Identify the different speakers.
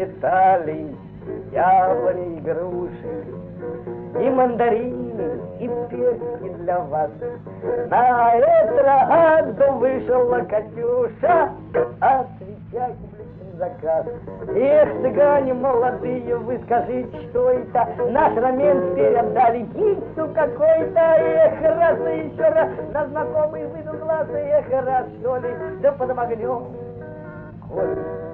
Speaker 1: расцветали яблони и груши, и мандарины, и персики для вас. На эстраду вышла Катюша, отвечать заказ. Эх, цыгане молодые, вы скажите, что это? Наш рамен теперь отдали кипцу какой-то. Эх, раз и еще раз на знакомый выйду глаз. Эх, раз что ли, да под огнем. Коли